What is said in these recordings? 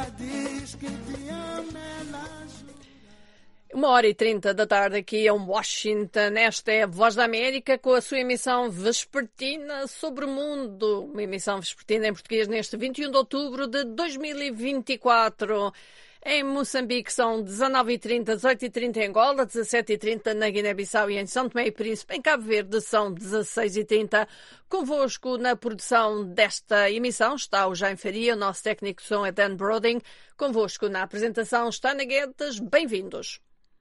1h30 da tarde aqui em Washington. Esta é a Voz da América com a sua emissão vespertina sobre o mundo. Uma emissão vespertina em português neste 21 de outubro de 2024. Em Moçambique são 19h30, 18h30 em Angola, 17h30 na Guiné-Bissau e em São Tomé e Príncipe. Em Cabo Verde são 16h30. Convosco na produção desta emissão está o Jaime Faria, o nosso técnico de som é Dan Broding. Convosco na apresentação está Ana Guedes. Bem-vindos.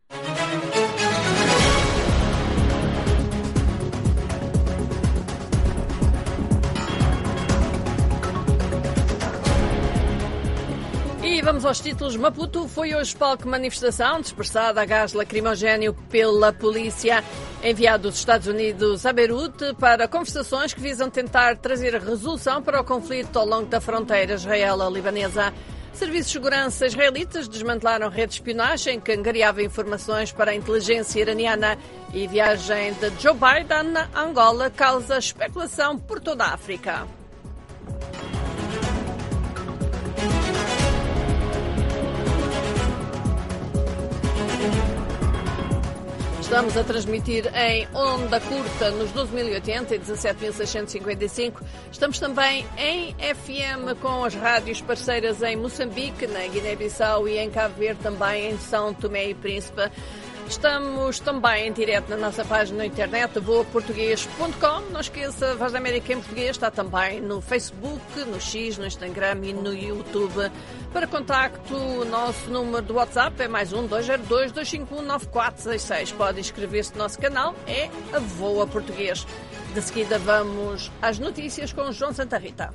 E vamos aos títulos. Maputo foi hoje palco de manifestação dispersada a gás lacrimogéneo pela polícia. Enviado dos Estados Unidos a Beirute para conversações que visam tentar trazer resolução para o conflito ao longo da fronteira israelo-libanesa. Serviços de segurança israelitas desmantelaram rede de espionagem que angariava informações para a inteligência iraniana. E viagem de Joe Biden a Angola causa especulação por toda a África. Estamos a transmitir em onda curta nos 12.080 e 17.655. Estamos também em FM com as rádios parceiras em Moçambique, na Guiné-Bissau e em Cabo Verde, também em São Tomé e Príncipe. Estamos também em direto na nossa página na internet, voaportuguês.com. Não esqueça, a Voz da América em português está também no Facebook, no X, no Instagram e no YouTube. Para contacto, o nosso número do WhatsApp é +1 202 251 9466. Pode inscrever-se no nosso canal, é a Voa Português. De seguida vamos às notícias com o João Santa Rita.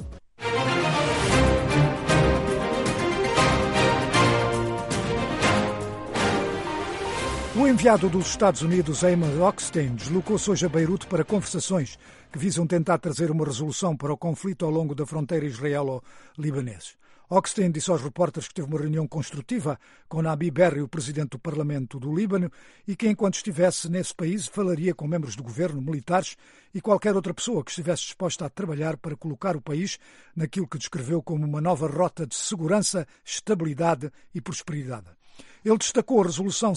O enviado dos Estados Unidos, Eamon Hochstein, deslocou-se hoje a Beirute para conversações que visam tentar trazer uma resolução para o conflito ao longo da fronteira israelo-libanesa. Hochstein disse aos repórteres que teve uma reunião construtiva com Nabi Berri, o presidente do Parlamento do Líbano, e que, enquanto estivesse nesse país, falaria com membros do governo, militares e qualquer outra pessoa que estivesse disposta a trabalhar para colocar o país naquilo que descreveu como uma nova rota de segurança, estabilidade e prosperidade. Ele destacou a resolução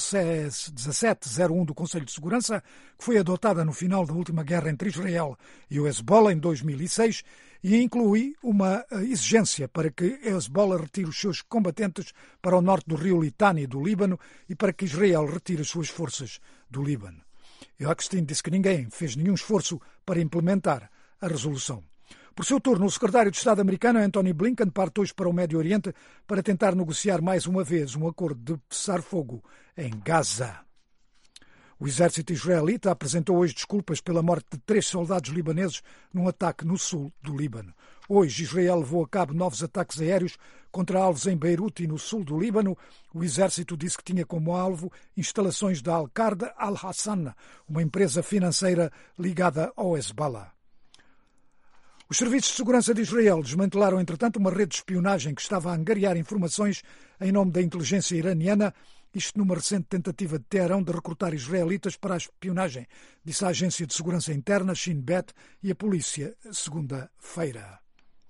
1701 do Conselho de Segurança, que foi adotada no final da última guerra entre Israel e o Hezbollah em 2006, e inclui uma exigência para que Hezbollah retire os seus combatentes para o norte do rio Litani do Líbano e para que Israel retire as suas forças do Líbano. E Hochstein disse que ninguém fez nenhum esforço para implementar a resolução. Por seu turno, o secretário de Estado americano, Antony Blinken, parte hoje para o Médio Oriente para tentar negociar mais uma vez um acordo de cessar-fogo em Gaza. O exército israelita apresentou hoje desculpas pela morte de 3 soldados libaneses num ataque no sul do Líbano. Hoje, Israel levou a cabo novos ataques aéreos contra alvos em Beirute e no sul do Líbano. O exército disse que tinha como alvo instalações da Al-Qard Al-Hassan, uma empresa financeira ligada ao Hezbollah. Os serviços de segurança de Israel desmantelaram, entretanto, uma rede de espionagem que estava a angariar informações em nome da inteligência iraniana, isto numa recente tentativa de Teherão de recrutar israelitas para a espionagem, disse a Agência de Segurança Interna, Shin Bet, e a polícia, segunda-feira.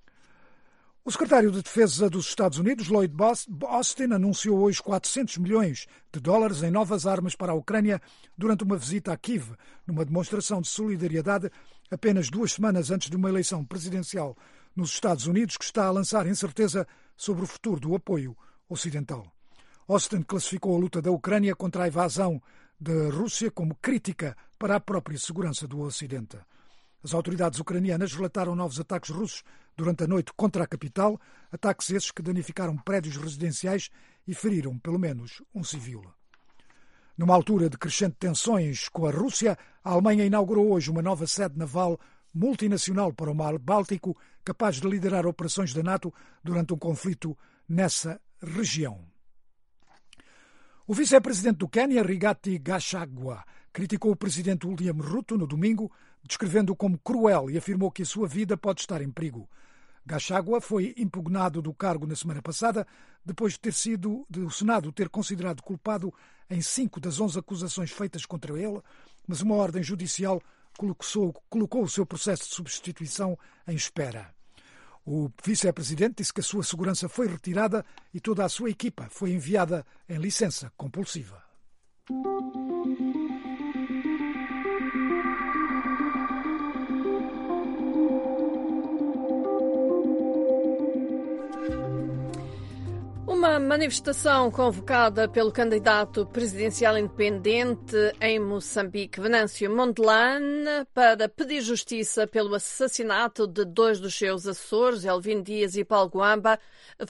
O secretário de Defesa dos Estados Unidos, Lloyd Austin, anunciou hoje 400 milhões de dólares em novas armas para a Ucrânia durante uma visita a Kiev, numa demonstração de solidariedade apenas 2 semanas antes de uma eleição presidencial nos Estados Unidos que está a lançar incerteza sobre o futuro do apoio ocidental. Austin classificou a luta da Ucrânia contra a invasão da Rússia como crítica para a própria segurança do Ocidente. As autoridades ucranianas relataram novos ataques russos durante a noite contra a capital, ataques esses que danificaram prédios residenciais e feriram pelo menos um civil. Numa altura de crescentes tensões com a Rússia, a Alemanha inaugurou hoje uma nova sede naval multinacional para o Mar Báltico, capaz de liderar operações da NATO durante um conflito nessa região. O vice-presidente do Quênia, Rigathi Gachagua, criticou o presidente William Ruto no domingo, descrevendo-o como cruel e afirmou que a sua vida pode estar em perigo. Gachagua foi impugnado do cargo na semana passada, depois de o Senado ter considerado culpado em 5 das 11 acusações feitas contra ele, mas uma ordem judicial colocou o seu processo de substituição em espera. O vice-presidente disse que a sua segurança foi retirada e toda a sua equipa foi enviada em licença compulsiva. Uma manifestação convocada pelo candidato presidencial independente em Moçambique, Venâncio Mondlane, para pedir justiça pelo assassinato de 2 dos seus assessores, Elvino Dias e Paulo Guampa,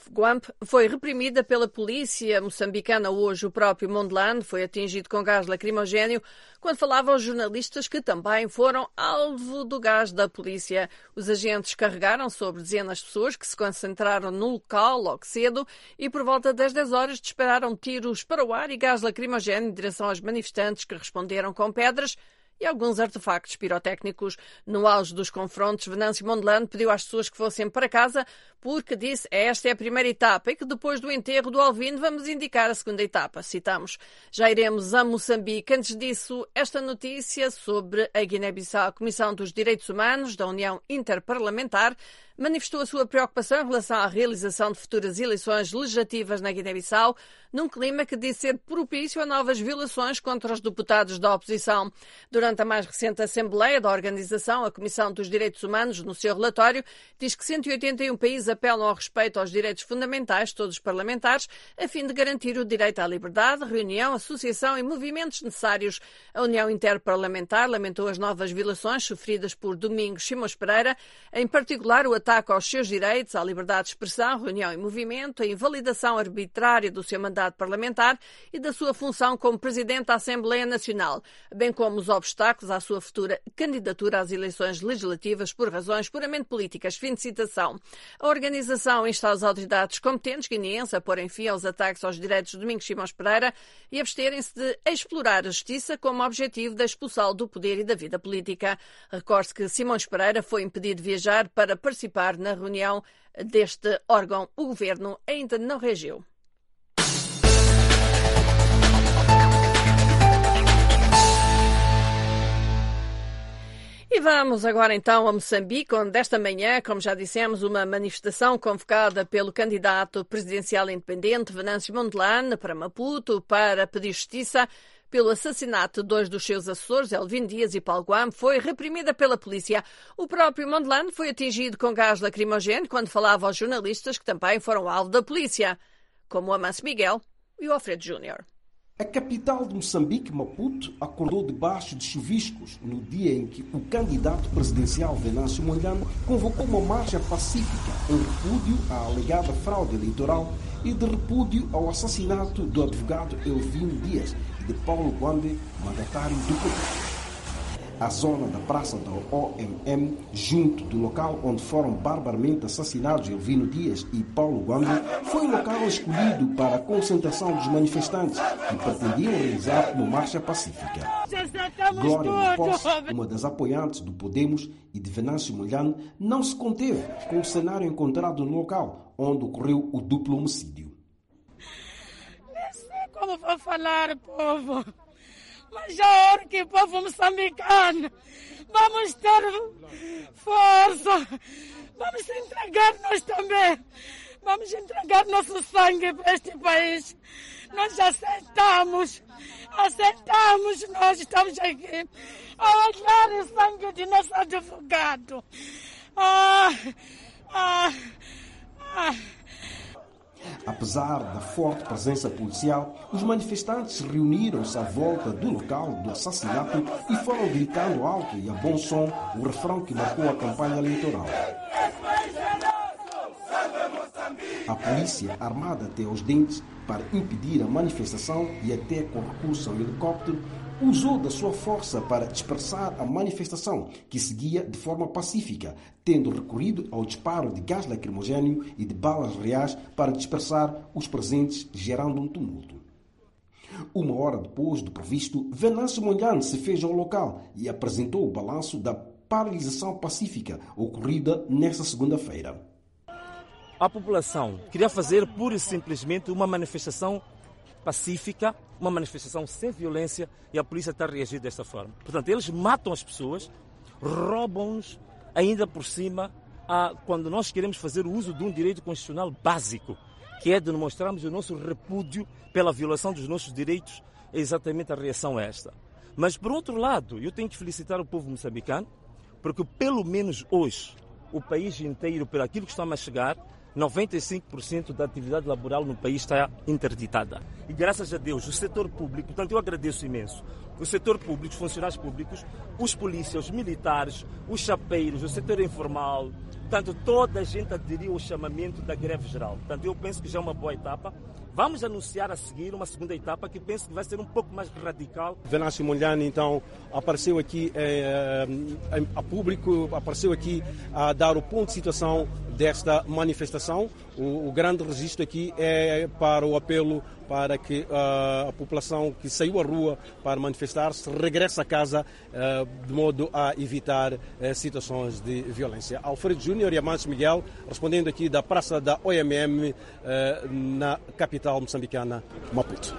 foi reprimida pela polícia moçambicana hoje. O próprio Mondlane foi atingido com gás lacrimogéneo quando falava aos jornalistas que também foram alvo do gás da polícia. Os agentes carregaram sobre dezenas de pessoas que se concentraram no local logo cedo e por volta das 10 horas dispararam tiros para o ar e gás lacrimogéneo em direção aos manifestantes, que responderam com pedras e alguns artefactos pirotécnicos. No auge dos confrontos, Venâncio Mondlane pediu às pessoas que fossem para casa porque disse: esta é a primeira etapa e que depois do enterro do Alvino vamos indicar a segunda etapa. Citamos: já iremos a Moçambique. Antes disso, esta notícia sobre a Guiné-Bissau. A Comissão dos Direitos Humanos da União Interparlamentar manifestou a sua preocupação em relação à realização de futuras eleições legislativas na Guiné-Bissau, num clima que diz ser propício a novas violações contra os deputados da oposição. Durante a mais recente Assembleia da organização, a Comissão dos Direitos Humanos, no seu relatório, diz que 181 países apelam ao respeito aos direitos fundamentais de todos os parlamentares, a fim de garantir o direito à liberdade, reunião, associação e movimentos necessários. A União Interparlamentar lamentou as novas violações sofridas por Domingos Simões Pereira, em particular o ataque aos seus direitos, à liberdade de expressão, reunião e movimento, a invalidação arbitrária do seu mandato parlamentar e da sua função como Presidente da Assembleia Nacional, bem como os obstáculos à sua futura candidatura às eleições legislativas por razões puramente políticas. Fim de citação. A organização insta as autoridades competentes guineenses a porem fim aos ataques aos direitos de Domingos Simões Pereira e absterem-se de explorar a justiça como objetivo de expulsá-lo do poder e da vida política. Recorde-se que Simões Pereira foi impedido de viajar para participar na reunião deste órgão. O governo ainda não reagiu. E vamos agora então a Moçambique, onde esta manhã, como já dissemos, uma manifestação convocada pelo candidato presidencial independente Venâncio Mondlane para Maputo para pedir justiça pelo assassinato de 2 dos seus assessores, Elvino Dias e Paulo Guampa, foi reprimida pela polícia. O próprio Mondlane foi atingido com gás lacrimogéneo quando falava aos jornalistas, que também foram alvo da polícia, como o Amancio Miguel e o Alfredo Júnior. A capital de Moçambique, Maputo, acordou debaixo de chuviscos no dia em que o candidato presidencial Venâncio Mondlane convocou uma marcha pacífica em repúdio à alegada fraude eleitoral e de repúdio ao assassinato do advogado Elvino Dias e de Paulo Guampa, mandatário do poder. A zona da Praça da OMM, junto do local onde foram barbaramente assassinados Elvino Dias e Paulo Guampa, foi o local escolhido para a concentração dos manifestantes que pretendiam realizar uma marcha pacífica. Glória Maposse, uma das apoiantes do Podemos e de Venâncio Mondlane, não se conteve com o cenário encontrado no local onde ocorreu o duplo homicídio. Não sei como vou falar, povo. Mas já hora que o povo moçambicano vamos ter força, vamos entregar nós também, vamos entregar nosso sangue para este país. Nós aceitamos, nós estamos aqui a olhar o sangue de nosso advogado. Apesar da forte presença policial, os manifestantes reuniram-se à volta do local do assassinato e foram gritando alto e a bom som o refrão que marcou a campanha eleitoral. A polícia, armada até aos dentes para impedir a manifestação e até com recurso ao helicóptero, usou da sua força para dispersar a manifestação, que seguia de forma pacífica, tendo recorrido ao disparo de gás lacrimogéneo e de balas reais para dispersar os presentes, gerando um tumulto. Uma hora depois do previsto, Venâncio Mondlane se fez ao local e apresentou o balanço da paralisação pacífica ocorrida nesta segunda-feira. A população queria fazer pura e simplesmente uma manifestação pacífica, uma manifestação sem violência, e a polícia está a reagir desta forma. Portanto, eles matam as pessoas, roubam-nos, ainda por cima quando nós queremos fazer o uso de um direito constitucional básico, que é de demonstrarmos o nosso repúdio pela violação dos nossos direitos, é exatamente a reação a esta. Mas, por outro lado, eu tenho que felicitar o povo moçambicano, porque pelo menos hoje, o país inteiro, por aquilo que estamos a chegar, 95% da atividade laboral no país está interditada. E graças a Deus, o setor público, portanto eu agradeço imenso, o setor público, os funcionários públicos, os polícias, os militares, os chapeiros, o setor informal, portanto toda a gente aderiu ao chamamento da greve geral. Portanto eu penso que já é uma boa etapa. Vamos anunciar a seguir uma segunda etapa que penso que vai ser um pouco mais radical. Venâncio Mondlane, então, apareceu aqui a público, apareceu aqui a dar o ponto de situação desta manifestação. O grande registro aqui é para o apelo para que a população que saiu à rua para manifestar-se regresse a casa de modo a evitar situações de violência. Alfredo Júnior e Amancio Miguel, respondendo aqui da Praça da OMM na capital moçambicana, Maputo.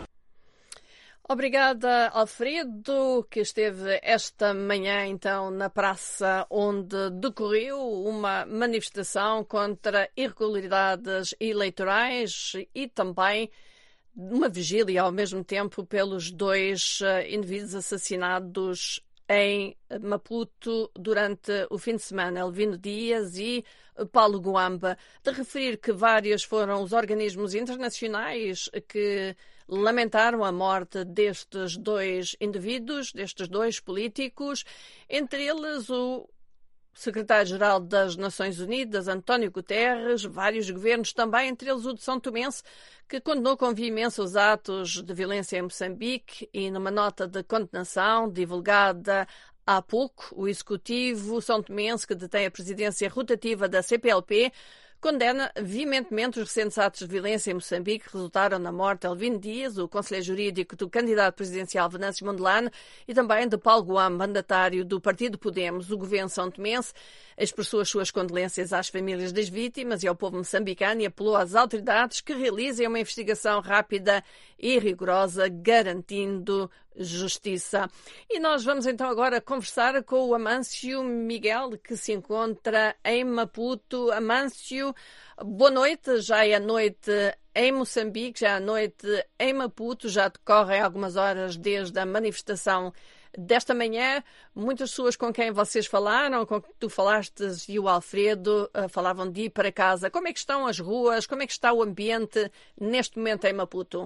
Obrigada, Alfredo, que esteve esta manhã, então, na praça onde decorreu uma manifestação contra irregularidades eleitorais e também uma vigília, ao mesmo tempo, pelos 2 indivíduos assassinados em Maputo durante o fim de semana, Elvino Dias e Paulo Guamba. De referir que vários foram os organismos internacionais que lamentaram a morte destes 2 indivíduos, destes 2 políticos, entre eles o secretário-geral das Nações Unidas, António Guterres, vários governos também, entre eles o de São Tomense, que condenou com veemência os atos de violência em Moçambique e numa nota de condenação divulgada há pouco, o executivo são tomense, que detém a presidência rotativa da CPLP, condena veementemente os recentes atos de violência em Moçambique que resultaram na morte de Elvino Dias, o conselheiro jurídico do candidato presidencial Venâncio Mondlane, e também de Paulo Guamba, mandatário do Partido Podemos. O governo são tomense expressou as suas condolências às famílias das vítimas e ao povo moçambicano e apelou às autoridades que realizem uma investigação rápida e rigorosa, garantindo justiça. E nós vamos então agora conversar com o Amancio Miguel, que se encontra em Maputo. Amancio, boa noite. Já é noite em Moçambique, já é noite em Maputo, já decorrem algumas horas desde a manifestação desta manhã. Muitas pessoas com quem vocês falaram, com quem tu falaste e o Alfredo, falavam de ir para casa. Como é que estão as ruas? Como é que está o ambiente neste momento em Maputo?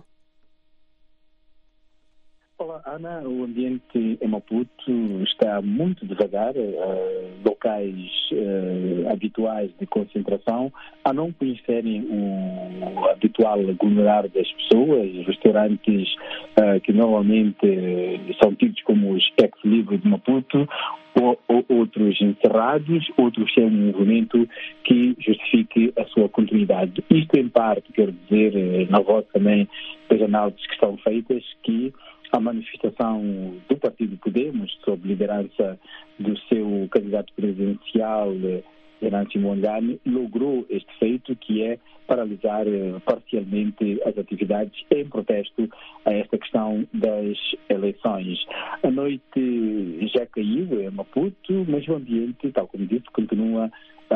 Olá, Ana. O ambiente em Maputo está muito devagar. Locais habituais de concentração, a não conhecerem o habitual aglomerar das pessoas, restaurantes que normalmente são tidos como os ex-libris de Maputo, ou outros encerrados, outros sem um movimento que justifique a sua continuidade. Isto, em parte, quer dizer, na voz também das análises que são feitas, que a manifestação do Partido Podemos, sob liderança do seu candidato presidencial, Venâncio Mondlane, logrou este feito, que é paralisar parcialmente as atividades em protesto a esta questão das eleições. A noite já caiu em Maputo, mas o ambiente, tal como disse, continua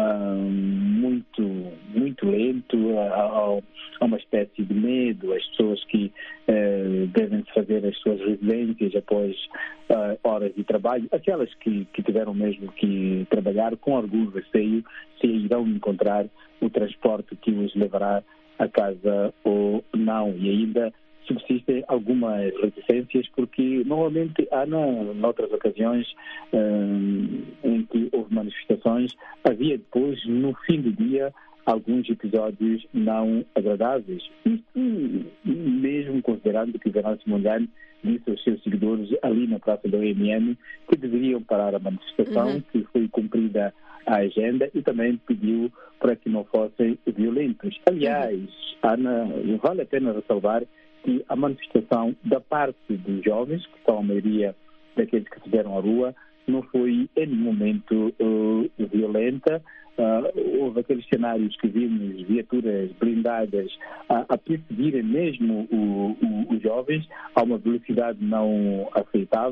muito lento, há uma espécie de medo. As pessoas que devem fazer as suas residências após horas de trabalho, aquelas que tiveram mesmo que trabalhar, com algum receio se irão encontrar o transporte que os levará a casa ou não. E ainda subsistem algumas reticências, porque normalmente há, noutras ocasiões em que houve manifestações, havia depois, no fim do dia, alguns episódios não agradáveis. Isto mesmo considerando que Venâncio Mondlane disse aos seus seguidores ali na Praça da OMM que deveriam parar a manifestação, que foi cumprida a agenda, e também pediu para que não fossem violentos. Aliás, Ana, vale a pena ressalvar que a manifestação da parte dos jovens, que são a maioria daqueles que estiveram à rua, não foi em nenhum momento violenta. Houve aqueles cenários que vimos, viaturas blindadas a perseguirem mesmo os jovens a uma velocidade não aceitável,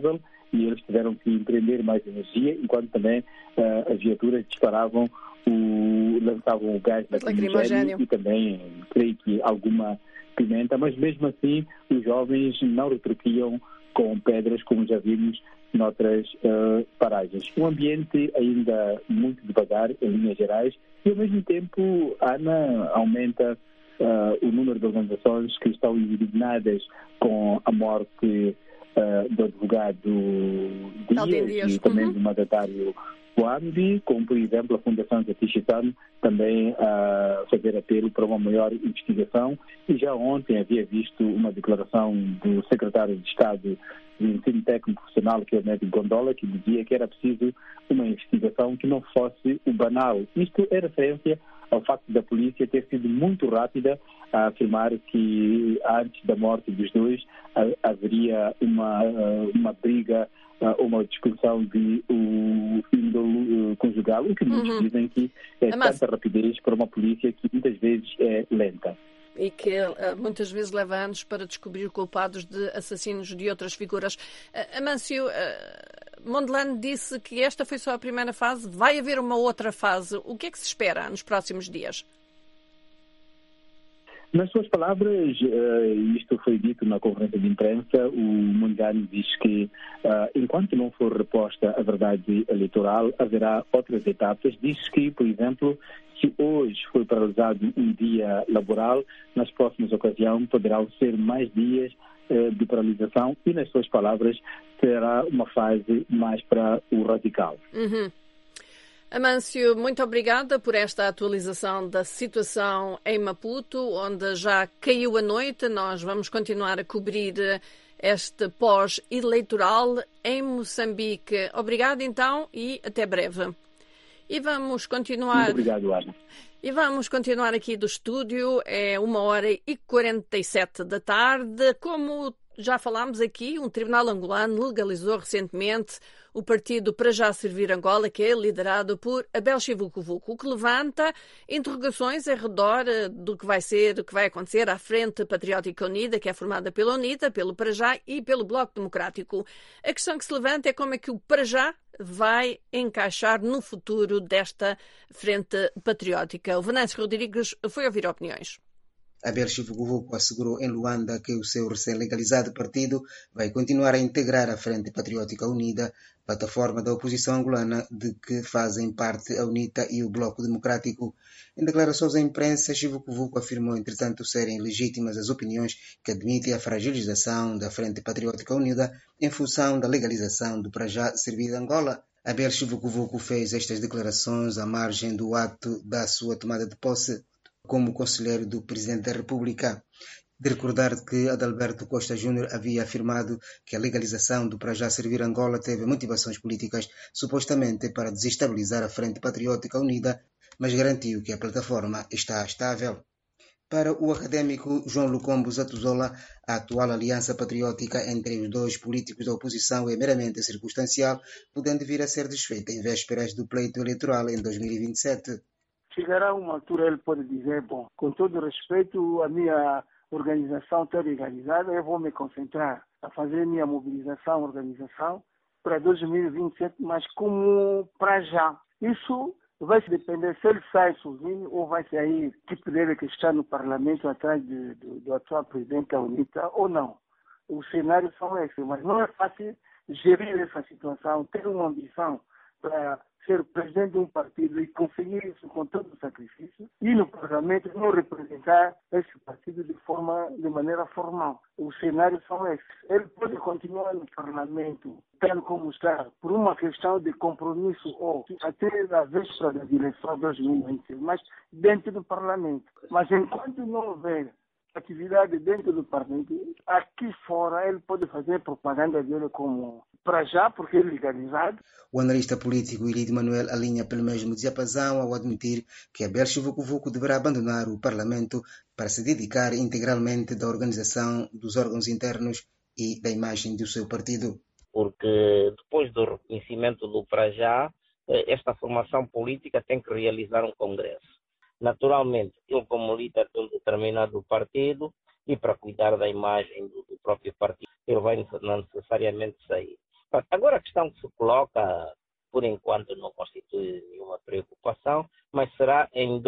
e eles tiveram que empreender mais energia, enquanto também as viaturas disparavam, lançavam o gás lacrimogéneo e também, creio que alguma pimenta, mas mesmo assim os jovens não retruquiam com pedras, como já vimos noutras paragens. Um ambiente ainda muito devagar, em linhas gerais, e ao mesmo tempo, Ana, aumenta o número de organizações que estão indignadas com a morte do advogado Dias e também do mandatário Boambi, como por exemplo a Fundação Zatishitan também a fazer apelo para uma maior investigação, e já ontem havia visto uma declaração do secretário de Estado do Ensino Técnico Profissional, que é o Médico Gondola, que dizia que era preciso uma investigação que não fosse o banal. Isto é referência ao facto da polícia ter sido muito rápida a afirmar que antes da morte dos dois haveria uma briga, uma discussão de índole conjugal, o que muitos dizem que é tanta rapidez para uma polícia que muitas vezes é lenta. E que muitas vezes leva anos para descobrir culpados de assassinos de outras figuras. Amâncio, Mondlane disse que esta foi só a primeira fase, vai haver uma outra fase. O que é que se espera nos próximos dias? Nas suas palavras, isto foi dito na conferência de imprensa, o Mondlane diz que enquanto não for reposta a verdade eleitoral, haverá outras etapas. Diz que, por exemplo, se hoje foi paralisado um dia laboral, nas próximas ocasiões poderão ser mais dias de paralisação e, nas suas palavras, será uma fase mais para o radical. Amâncio, muito obrigada por esta atualização da situação em Maputo, onde já caiu a noite. Nós vamos continuar a cobrir este pós-eleitoral em Moçambique. Obrigado então e até breve. E vamos continuar. Muito obrigado, Ana. E vamos continuar aqui do estúdio. É 1h47 da tarde. Como já falámos aqui, um tribunal angolano legalizou recentemente o partido Para Já Servir Angola, que é liderado por Abel Chivucovuco, o que levanta interrogações ao redor do que vai ser, do que vai acontecer à Frente Patriótica Unida, que é formada pela UNITA, pelo Para Já e pelo Bloco Democrático. A questão que se levanta é como é que o Para Já vai encaixar no futuro desta Frente Patriótica. O Venâncio Rodrigues foi ouvir opiniões. Abel Chivucovuco assegurou em Luanda que o seu recém-legalizado partido vai continuar a integrar a Frente Patriótica Unida, plataforma da oposição angolana de que fazem parte a UNITA e o Bloco Democrático. Em declarações à imprensa, Chivucovuco afirmou, entretanto, serem legítimas as opiniões que admitem a fragilização da Frente Patriótica Unida em função da legalização do Para Já Servir Angola. Abel Chivucovuco fez estas declarações à margem do ato da sua tomada de posse como conselheiro do Presidente da República. De recordar que Adalberto Costa Júnior havia afirmado que a legalização do Para Já Servir Angola teve motivações políticas, supostamente para desestabilizar a Frente Patriótica Unida, mas garantiu que a plataforma está estável. Para o académico João Lucombo Zatuzola, a atual aliança patriótica entre os dois políticos da oposição é meramente circunstancial, podendo vir a ser desfeita em vésperas do pleito eleitoral em 2027. Chegará uma altura, ele pode dizer, bom, com todo respeito, a minha organização está legalizada, eu vou me concentrar a fazer minha organização para 2027, mas como para já. Isso vai depender se ele sai sozinho ou vai sair tipo dele que está no parlamento atrás do atual presidente da UNITA ou não. Os cenários são esses, mas não é fácil gerir essa situação, ter uma ambição para ser presidente de um partido e conseguir isso com todo o sacrifício e no parlamento não representar esse partido de maneira formal. Os cenários são esses. Ele pode continuar no parlamento tal como está, por uma questão de compromisso ou até na véspera da eleição de 2026, mas dentro do parlamento. Mas enquanto não houver atividade dentro do parlamento, aqui fora ele pode fazer propaganda dele como Para Já, porque é legalizado. O analista político Ilídio Manuel alinha pelo mesmo diapasão ao admitir que Abel Chivucovuco deverá abandonar o parlamento para se dedicar integralmente da organização dos órgãos internos e da imagem do seu partido. Porque depois do reconhecimento do Para Já, esta formação política tem que realizar um congresso. Naturalmente, ele como líder de um determinado partido e para cuidar da imagem do próprio partido, ele vai não necessariamente sair. Agora a questão que se coloca, por enquanto, não constitui nenhuma preocupação, mas será em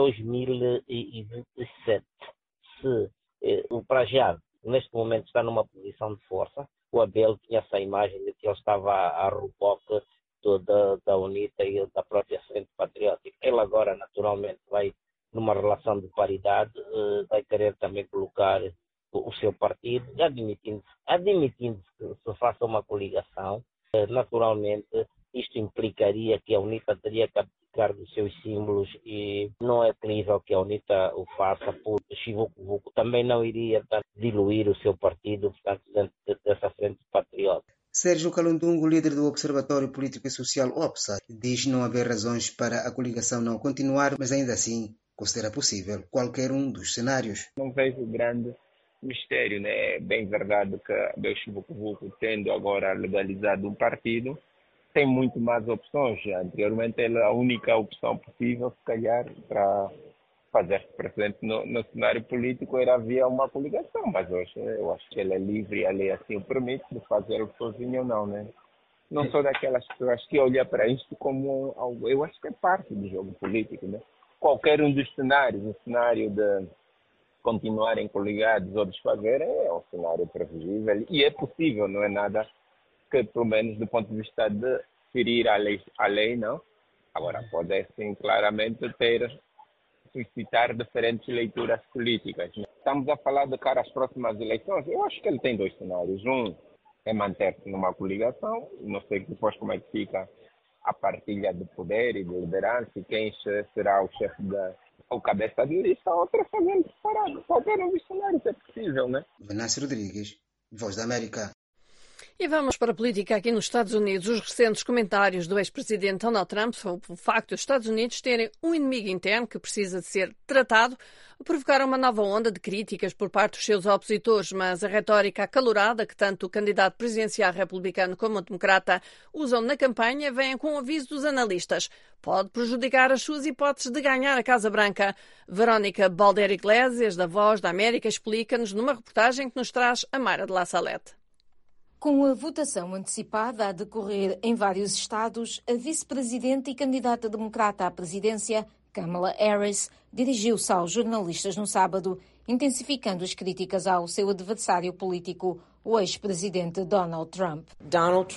2027. Se o Prajad, neste momento, está numa posição de força, o Abel tinha essa imagem de que ele estava a reboque da UNITA e da própria Frente Patriótica. Ele agora, naturalmente, vai numa relação de paridade, vai querer também colocar o seu partido, admitindo que se faça uma coligação. Naturalmente, isto implicaria que a UNITA teria que abdicar dos seus símbolos e não é crível que a UNITA o faça por Chivuco. Também não iria diluir o seu partido, portanto, dentro dessa Frente Patriótica. Sérgio Calundungo, líder do Observatório Político e Social OPSA, diz não haver razões para a coligação não continuar, mas ainda assim considera possível qualquer um dos cenários. Não vejo grande mistério, né? É bem verdade que Abel Chivuco, tendo agora legalizado um partido, tem muito mais opções. Anteriormente, a única opção possível, se calhar, para fazer-se presente no cenário político era via uma coligação, mas hoje eu acho que ele é livre, a lei assim o permite, de fazer o sozinho ou não, né? Não sou daquelas pessoas que olham para isto como algo, eu acho que é parte do jogo político, né? Qualquer um dos cenários, o cenário de continuarem coligados ou desfazerem, é um cenário previsível e é possível, não é nada que, pelo menos do ponto de vista de ferir a lei não. Agora, pode sim claramente suscitar diferentes leituras políticas. Estamos a falar de cara às próximas eleições. Eu acho que ele tem dois cenários. Um é manter-se numa coligação, não sei depois como é que fica a partilha de poder e de liderança e quem será o chefe ou cabeça de lista, outra fazendo separado. Qualquer um dos cenários é possível, né? Venâncio Rodrigues, Voz da América. E vamos para a política aqui nos Estados Unidos. Os recentes comentários do ex-presidente Donald Trump sobre o facto dos Estados Unidos terem um inimigo interno que precisa de ser tratado provocaram uma nova onda de críticas por parte dos seus opositores, mas a retórica acalorada que tanto o candidato presidencial republicano como o democrata usam na campanha vem com o aviso dos analistas. Pode prejudicar as suas hipóteses de ganhar a Casa Branca. Verónica Baldeiro Iglesias, da Voz da América, explica-nos numa reportagem que nos traz a Mayra de La Salette. Com a votação antecipada a decorrer em vários estados, a vice-presidente e candidata democrata à presidência, Kamala Harris, dirigiu-se aos jornalistas no sábado, intensificando as críticas ao seu adversário político, o ex-presidente Donald Trump. Donald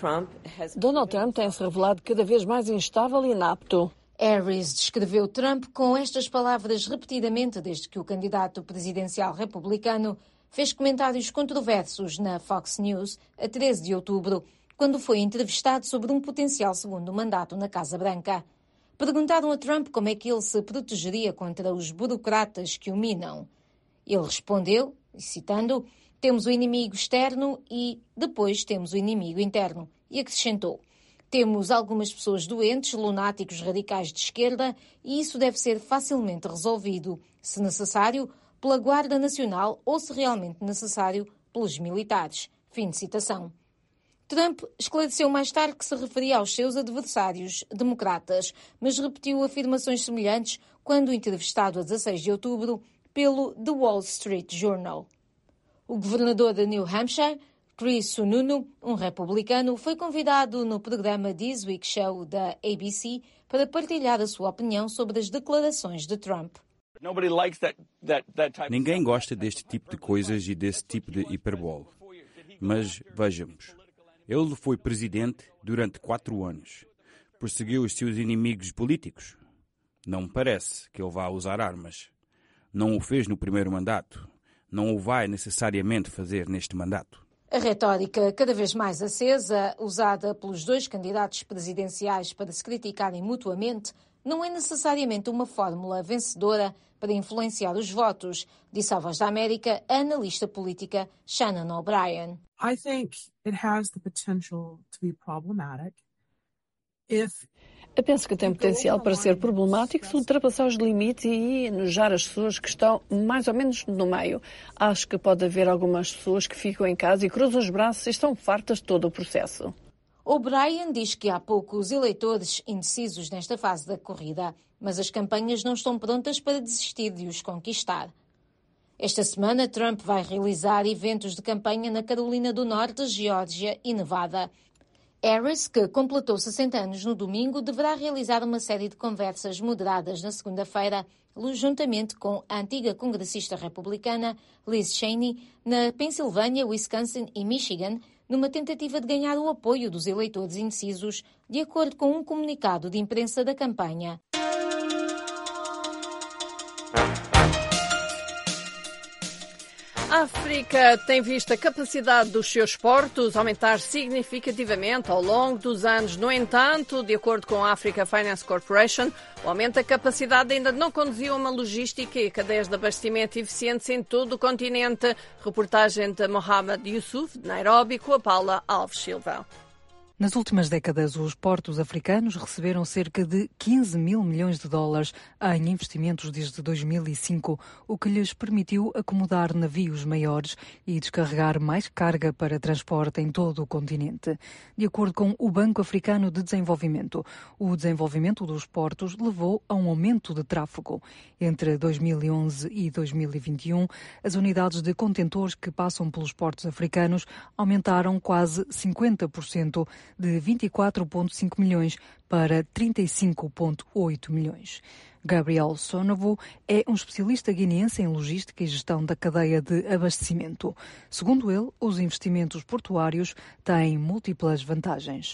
Trump tem-se revelado cada vez mais instável e inapto. Harris descreveu Trump com estas palavras repetidamente desde que o candidato presidencial republicano fez comentários controversos na Fox News a 13 de outubro, quando foi entrevistado sobre um potencial segundo mandato na Casa Branca. Perguntaram a Trump como é que ele se protegeria contra os burocratas que o minam. Ele respondeu, citando, "Temos o inimigo externo e depois temos o inimigo interno." E acrescentou, "Temos algumas pessoas doentes, lunáticos radicais de esquerda, e isso deve ser facilmente resolvido, se necessário, pela Guarda Nacional ou, se realmente necessário, pelos militares." Fim de citação. Trump esclareceu mais tarde que se referia aos seus adversários democratas, mas repetiu afirmações semelhantes quando entrevistado a 16 de outubro pelo The Wall Street Journal. O governador de New Hampshire, Chris Sununu, um republicano, foi convidado no programa This Week Show da ABC para partilhar a sua opinião sobre as declarações de Trump. Ninguém gosta deste tipo de coisas e desse tipo de hiperbole. Mas vejamos, ele foi presidente durante 4 anos. Perseguiu os seus inimigos políticos. Não me parece que ele vá usar armas. Não o fez no primeiro mandato. Não o vai necessariamente fazer neste mandato. A retórica cada vez mais acesa, usada pelos dois candidatos presidenciais para se criticarem mutuamente, não é necessariamente uma fórmula vencedora para influenciar os votos, disse à Voz da América a analista política Shannon O'Brien. I think it has the potential to be problematic if Eu penso que tem potencial para ser problemático se ultrapassar os limites e enojar as pessoas que estão mais ou menos no meio. Acho que pode haver algumas pessoas que ficam em casa e cruzam os braços e estão fartas de todo o processo. O'Brien diz que há poucos eleitores indecisos nesta fase da corrida, mas as campanhas não estão prontas para desistir de os conquistar. Esta semana, Trump vai realizar eventos de campanha na Carolina do Norte, Geórgia e Nevada. Harris, que completou 60 anos no domingo, deverá realizar uma série de conversas moderadas na segunda-feira, juntamente com a antiga congressista republicana Liz Cheney, na Pensilvânia, Wisconsin e Michigan, numa tentativa de ganhar o apoio dos eleitores indecisos, de acordo com um comunicado de imprensa da campanha. A África tem visto a capacidade dos seus portos aumentar significativamente ao longo dos anos. No entanto, de acordo com a Africa Finance Corporation, o aumento da capacidade ainda não conduziu a uma logística e cadeias de abastecimento eficientes em todo o continente. Reportagem de Mohamed Yusuf, de Nairobi, com a Paula Alves Silva. Nas últimas décadas, os portos africanos receberam cerca de 15 mil milhões de dólares em investimentos desde 2005, o que lhes permitiu acomodar navios maiores e descarregar mais carga para transporte em todo o continente. De acordo com o Banco Africano de Desenvolvimento, o desenvolvimento dos portos levou a um aumento de tráfego. Entre 2011 e 2021, as unidades de contentores que passam pelos portos africanos aumentaram quase 50%, de 24,5 milhões para 35,8 milhões. Gabriel Sonovo é um especialista guineense em logística e gestão da cadeia de abastecimento. Segundo ele, os investimentos portuários têm múltiplas vantagens.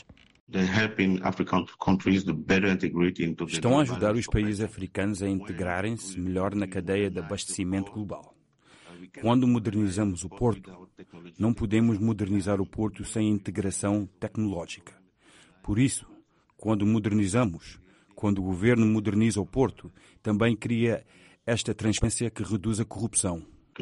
Estão a ajudar os países africanos a integrarem-se melhor na cadeia de abastecimento global. Quando modernizamos o porto, não podemos modernizar o porto sem integração tecnológica. Por isso, quando o governo moderniza o porto, também cria esta transparência que reduz a corrupção.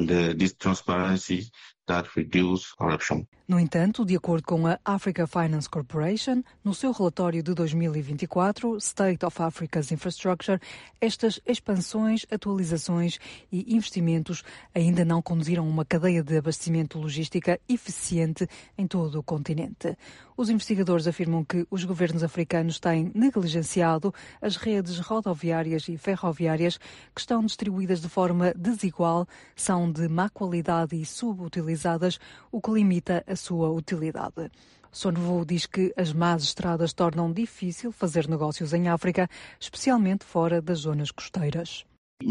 No entanto, de acordo com a Africa Finance Corporation, no seu relatório de 2024, State of Africa's Infrastructure, estas expansões, atualizações e investimentos ainda não conduziram a uma cadeia de abastecimento logística eficiente em todo o continente. Os investigadores afirmam que os governos africanos têm negligenciado as redes rodoviárias e ferroviárias que estão distribuídas de forma desigual, são de má qualidade e subutilizadas, o que limita a sua utilidade. Sonovo diz que as más estradas tornam difícil fazer negócios em África, especialmente fora das zonas costeiras.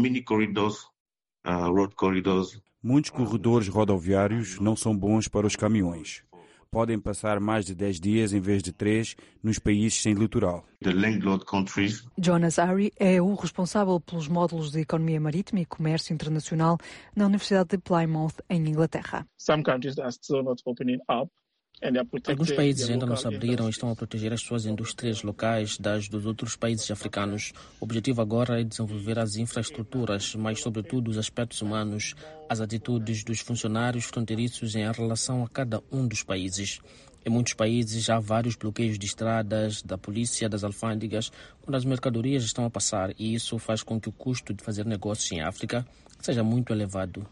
Muitos corredores rodoviários não são bons para os caminhões. Podem passar mais de 10 dias em vez de 3 nos países sem litoral. Jonas Ari é o responsável pelos módulos de Economia Marítima e Comércio Internacional na Universidade de Plymouth, em Inglaterra. Alguns países ainda não se abriram e estão a proteger as suas indústrias locais das dos outros países africanos. O objetivo agora é desenvolver as infraestruturas, mas sobretudo os aspectos humanos, as atitudes dos funcionários fronteiriços em relação a cada um dos países. Em muitos países há vários bloqueios de estradas, da polícia, das alfândegas, quando as mercadorias estão a passar, e isso faz com que o custo de fazer negócios em África seja muito elevado.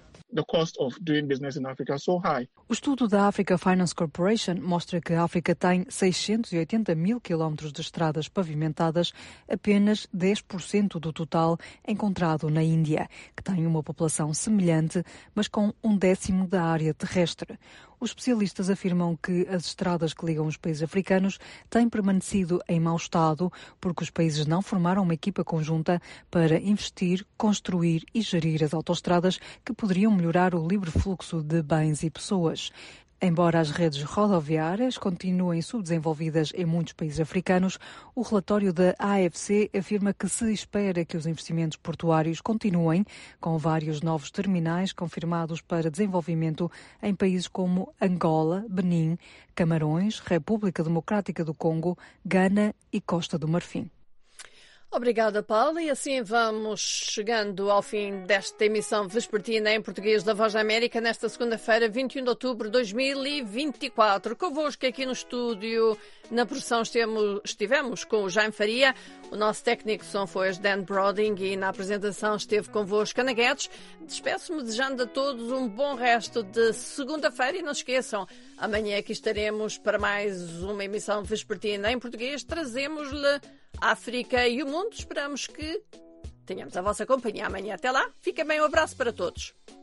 O estudo da Africa Finance Corporation mostra que a África tem 680 mil quilómetros de estradas pavimentadas, apenas 10% do total encontrado na Índia, que tem uma população semelhante, mas com 1/10 da área terrestre. Os especialistas afirmam que as estradas que ligam os países africanos têm permanecido em mau estado porque os países não formaram uma equipa conjunta para investir, construir e gerir as autoestradas que poderiam melhorar o livre fluxo de bens e pessoas. Embora as redes rodoviárias continuem subdesenvolvidas em muitos países africanos, o relatório da AFC afirma que se espera que os investimentos portuários continuem, com vários novos terminais confirmados para desenvolvimento em países como Angola, Benin, Camarões, República Democrática do Congo, Gana e Costa do Marfim. Obrigada, Paula. E assim vamos chegando ao fim desta emissão vespertina em português da Voz da América nesta segunda-feira, 21 de outubro de 2024. Convosco aqui no estúdio, na produção estivemos com o Jaime Faria, o nosso técnico de som foi o Dan Broding e na apresentação esteve convosco Ana Guedes. Despeço-me desejando a todos um bom resto de segunda-feira e não se esqueçam, amanhã aqui estaremos para mais uma emissão vespertina em português. Trazemos-lhe África e o mundo. Esperamos que tenhamos a vossa companhia amanhã. Até lá, fiquem bem, um abraço para todos.